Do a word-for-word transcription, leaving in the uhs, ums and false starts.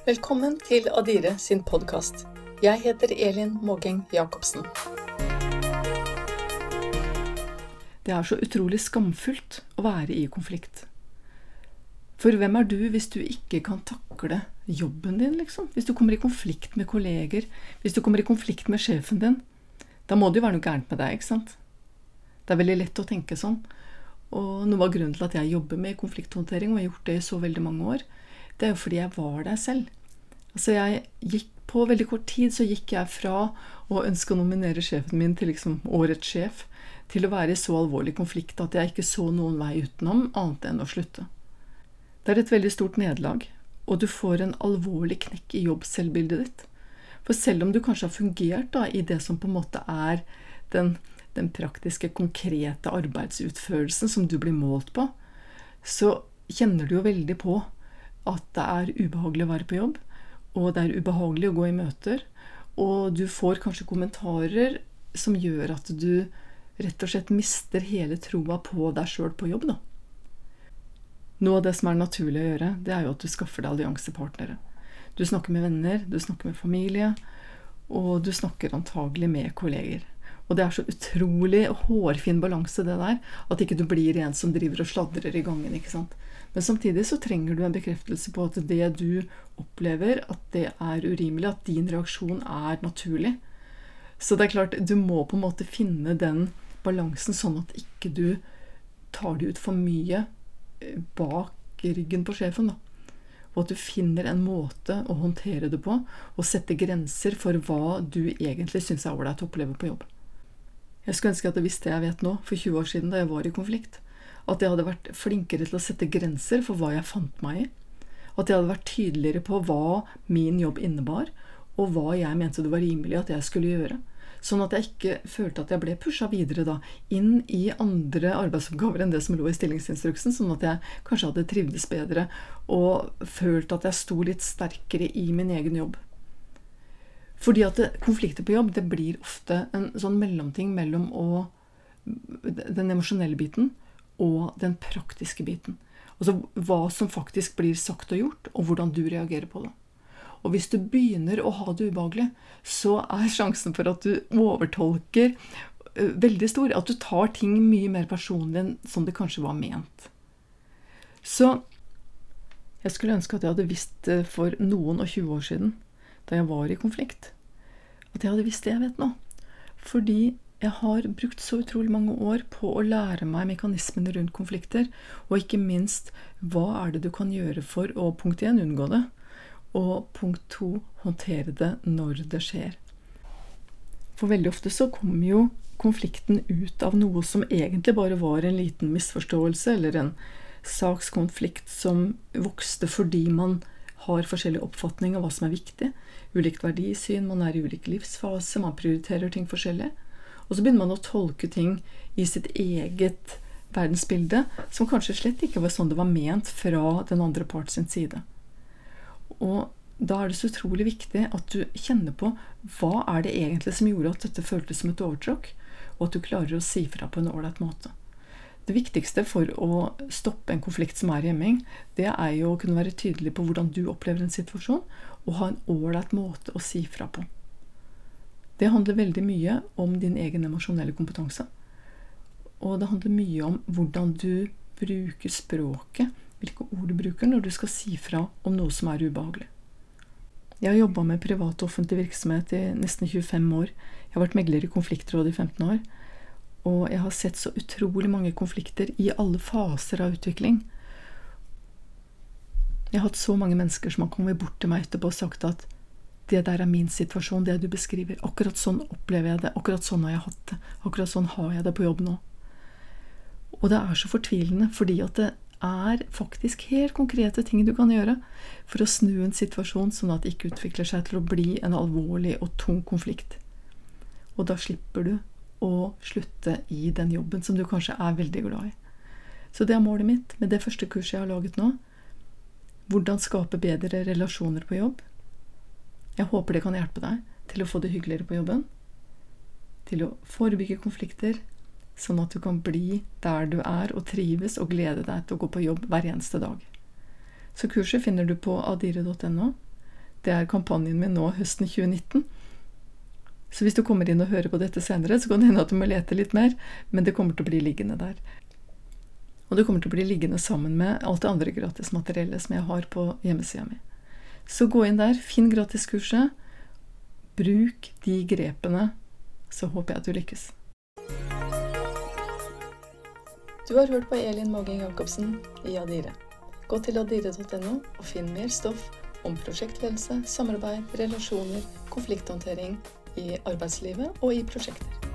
Velkommen til Adire sin podcast. Jeg heter Elin Mågeng Jacobsen. Det er så utrolig skamfullt å være i konflikt. For hvem er du hvis du ikke kan takle jobben din, liksom? Hvis du kommer i konflikt med kolleger, hvis du kommer i konflikt med sjefen din, da må det jo være noe gærent med deg, ikke sant? Det er veldig lett å tenke sånn. Og noe av grunnen til at jeg jobber med konflikthåndtering, og har gjort det i så veldig mange år, det er jo fordi jeg var der selv. Altså jeg gikk på veldig kort tid, så gikk jeg fra å ønske å nominere sjefen min til liksom årets sjef, til å være i så alvorlig konflikt at jeg ikke så noen vei utenom annet enn å slutte. Det er et veldig stort nederlag, og du får en alvorlig knekk i jobbselvbildet ditt. For selv om du kanskje har fungert da, i det som på en måte er den, den praktiske, konkrete arbeidsutførelsen som du blir målt på, så kjenner du jo veldig på at det er ubehagelig å være på jobb, og det er ubehagelig å gå i møter, og du får kanskje kommentarer som gjør at du rett og slett mister hele troa på deg selv på jobb da. Noe av det som er naturlig å gjøre, det er jo at du skaffer deg alliansepartnere. Du snakker med venner, du snakker med familie, og du snakker antagelig med kolleger. Og det er så utrolig hårfin balanse det der, at ikke du blir en som driver og sladrer i gangen, ikke sant? Men samtidig så trenger du en bekreftelse på at det du opplever, at det er urimelig, at din reaksjon er naturlig. Så det er klart, du må på en måte finne den balansen sånn at ikke du tar det ut for mye bak ryggen på sjefen da. Og at du finner en måte å håndtere det på, og sette grenser for hva du egentlig synes er ålreit å oppleve på jobb. Jeg skulle ønske at jeg visste det jeg vet nå, for tjue år siden da jeg var i konflikt. At jeg hadde vært flinkere til å sette grenser for hva jeg fant meg i. At jeg hadde vært tydeligere på hva min jobb innebar, og hva jeg mente det var rimelig at jeg skulle gjøre. Sånn at jeg ikke følte at jeg ble pushet videre da, inn i andre arbeidsoppgaver enn det som lå i stillingsinstruksen, sånn at jeg kanskje hadde trivdes bedre, og følt at jeg sto litt sterkere i min egen jobb. Fordi at det, konflikter på jobb, det blir ofte en sånn mellomting mellom å, den emosjonelle biten, og den praktiske biten. Altså hva som faktisk blir sagt og gjort, og hvordan du reagerer på det. Og hvis du begynner å ha det ubehagelig, så er sjansen for at du overtolker uh, veldig stor, at du tar ting mye mer personlig enn som det kanskje var ment. Så jeg skulle ønske at jeg hadde visst det for noen og tjue år siden, da jeg var i konflikt, at jeg hadde visst det jeg vet nå. Fordi jeg har brukt så utrolig mange år på å lære meg mekanismene rundt konflikter, og ikke minst, hva er det du kan gjøre for å punkt én unngå det, og punkt to håndtere det når det skjer. For veldig ofte så kommer jo konflikten ut av noe som egentlig bare var en liten misforståelse, eller en sakskonflikt som vokste fordi man har forskjellige oppfatninger av hva som er viktig, ulikt verdisyn, man er i ulik livsfase, man prioriterer ting forskjellig. Og så begynner man å tolke ting i sitt eget verdensbilde, som kanskje slett ikke var sånn det var ment fra den andre part sin side. Og da er det så utrolig viktig at du kjenner på hva er det egentlig som gjorde at dette føltes som et overtråkk, og at du klarer å si fra på en ålreit måte. Det viktigste for å stoppe en konflikt som er hjemming, det er jo å kunne være tydelig på hvordan du opplever en situasjon, og ha en ålreit måte å si fra på. Det handler veldig mye om din egen emosjonelle kompetanse. Og det handler mye om hvordan du bruker språket, hvilke ord du bruker når du skal si fra om noe som er ubehagelig. Jeg har jobbet med privat og offentlig virksomhet i nesten tjuefem år. Jeg har vært megler i konfliktråd i femten år. Og jeg har sett så utrolig mange konflikter i alle faser av utvikling. Jeg har hatt så mange mennesker som har kommet bort til meg etterpå og sagt at det der er min situasjon, det du beskriver. Akkurat sånn opplever jeg det. Akkurat sånn har jeg hatt det. Akkurat sånn har jeg det på jobb nå. Og det er så fortvilende, fordi at det er faktisk helt konkrete ting du kan gjøre for å snu en situasjon sånn at det ikke utvikler seg til å bli en alvorlig og tung konflikt. Og da slipper du å slutte i den jobben som du kanskje er veldig glad i. Så det er målet mitt med det første kurset jeg har laget nå. Hvordan skape bedre relasjoner på jobb. Jeg håper det kan hjelpe deg til å få det hyggeligere på jobben, til å forebygge konflikter, sånn at du kan bli der du er og trives og glede deg til å gå på jobb hver eneste dag. Så kurset finner du på adire punktum no. Det er kampanjen min nå høsten tjue nitten. Så hvis du kommer inn og hører på dette senere, så kan det hende at du må lete litt mer, men det kommer til å bli liggende der. Og det kommer til å bli liggende sammen med alt det andre gratismateriellet som jeg har på hjemmesida mi. Så gå inn der, finn gratiskurset, bruk de grepene, så håper jeg at du lykkes. Du har hørt på Elin Mågeng Jacobsen i Adire. Gå til adire punktum no og finn mer stoff om prosjektledelse, samarbeid, relasjoner, konflikthåndtering i arbeidslivet og i prosjekter.